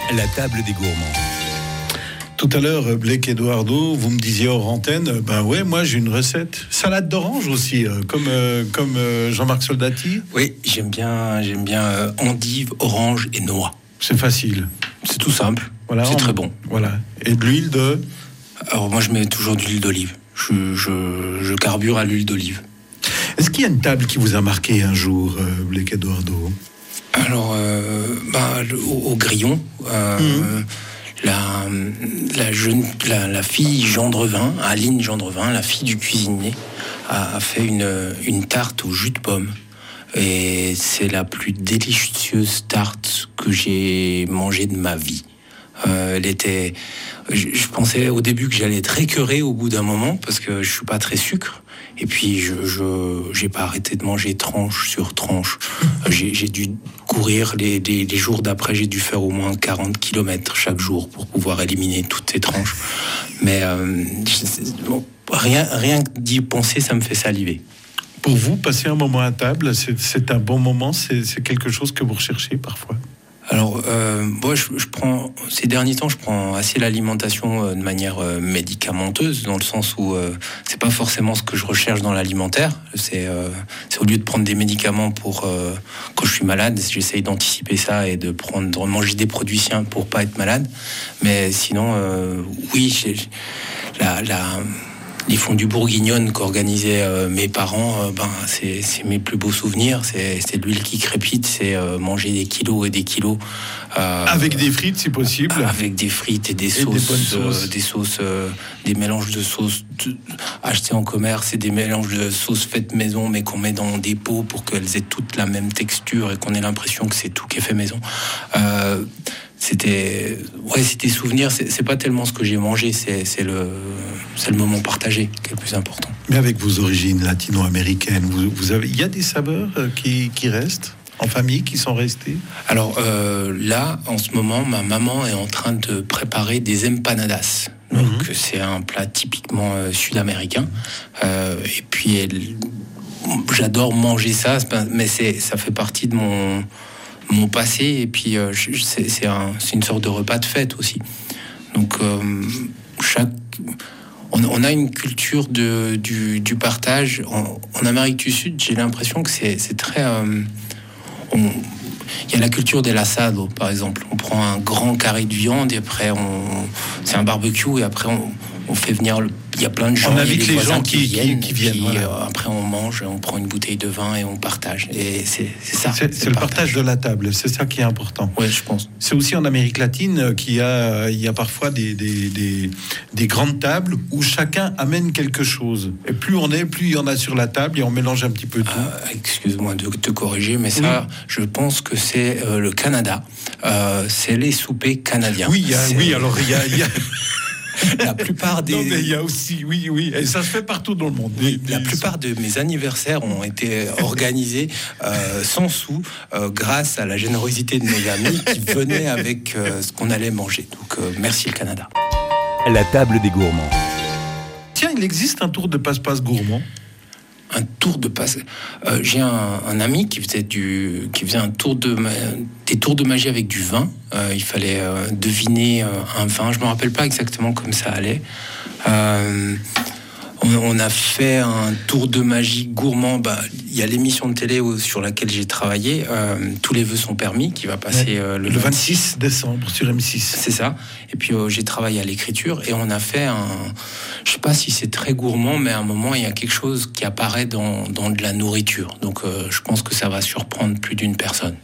La table des gourmands. Tout à l'heure, Blake Eduardo, vous me disiez hors antenne, moi j'ai une recette. Salade d'orange aussi, comme Jean-Marc Soldati. Oui, j'aime bien endive, orange et noix. C'est facile. C'est tout simple, voilà, c'est très bon. Voilà. Et de l'huile de... Alors moi je mets toujours de l'huile d'olive. Je carbure à l'huile d'olive. Est-ce qu'il y a une table qui vous a marqué un jour, Blake Eduardo? Alors, au grillon, la fille Gendrevin, Aline Gendrevin, la fille du cuisinier, a fait une tarte au jus de pomme. Et c'est la plus délicieuse tarte que j'ai mangée de ma vie. Je pensais au début que j'allais être écœuré au bout d'un moment parce que je suis pas très sucre. Et puis j'ai pas arrêté de manger tranche sur tranche. J'ai dû courir les jours d'après, j'ai dû faire au moins 40 km chaque jour pour pouvoir éliminer toutes ces tranches. Mais rien que d'y penser, ça me fait saliver. Pour vous, passer un moment à table, c'est un bon moment, c'est quelque chose que vous recherchez parfois? Alors, moi, je prends ces derniers temps, je prends assez l'alimentation de manière médicamenteuse, dans le sens où c'est pas forcément ce que je recherche dans l'alimentaire. C'est au lieu de prendre des médicaments pour quand je suis malade, j'essaye d'anticiper ça et de manger des produits sains pour pas être malade. Mais sinon, oui, les fondues bourguignonnes qu'organisaient mes parents, c'est mes plus beaux souvenirs. C'est de l'huile qui crépite, c'est manger des kilos et des kilos. Avec des frites, si possible. Avec des frites et des sauces, des mélanges de sauces achetés en commerce et des mélanges de sauces faites maison, mais qu'on met dans des pots pour qu'elles aient toutes la même texture et qu'on ait l'impression que c'est tout qui est fait maison. C'était souvenirs. C'est pas tellement ce que j'ai mangé, c'est le moment partagé qui est le plus important. Mais avec vos origines latino-américaines, il y a des saveurs qui restent en famille, qui sont restées? Alors là, en ce moment, ma maman est en train de préparer des empanadas. Donc c'est un plat typiquement sud-américain. Et puis j'adore manger ça, mais ça fait partie de mon passé, et puis c'est une sorte de repas de fête aussi. Donc on a une culture du partage en Amérique du Sud. J'ai l'impression que c'est très il y a la culture des asado, par exemple. On prend un grand carré de viande et après c'est un barbecue, et après on fait venir il y a plein de gens, on invite les gens qui viennent, puis, voilà. après on mange, on prend une bouteille de vin et on partage, et c'est ça, c'est le partage de la table, c'est ça qui est important. Oui, je pense. C'est aussi en Amérique latine il y a parfois des grandes tables où chacun amène quelque chose, et plus il y en a sur la table, et on mélange un petit peu tout. Excuse-moi de te corriger, mais ça, je pense que c'est le Canada, c'est les soupers canadiens. Alors il y a la plupart des... Non, mais il y a aussi, oui, et ça se fait partout dans le monde. La plupart de mes anniversaires ont été organisés sans sous, grâce à la générosité de mes amis qui venaient avec ce qu'on allait manger. Donc, merci le Canada. La table des gourmands. Tiens, il existe un tour de passe-passe gourmand. Un tour de passe. J'ai un ami qui faisait des tours de magie avec du vin. Il fallait deviner un vin. Je me rappelle pas exactement comme ça allait. On a fait un tour de magie gourmand. Il y a l'émission de télé sur laquelle j'ai travaillé, Tous les vœux sont permis, qui va passer le 26 décembre sur M6. C'est ça. Et puis j'ai travaillé à l'écriture, et on a fait je sais pas si c'est très gourmand, mais à un moment il y a quelque chose qui apparaît dans de la nourriture. Donc je pense que ça va surprendre plus d'une personne.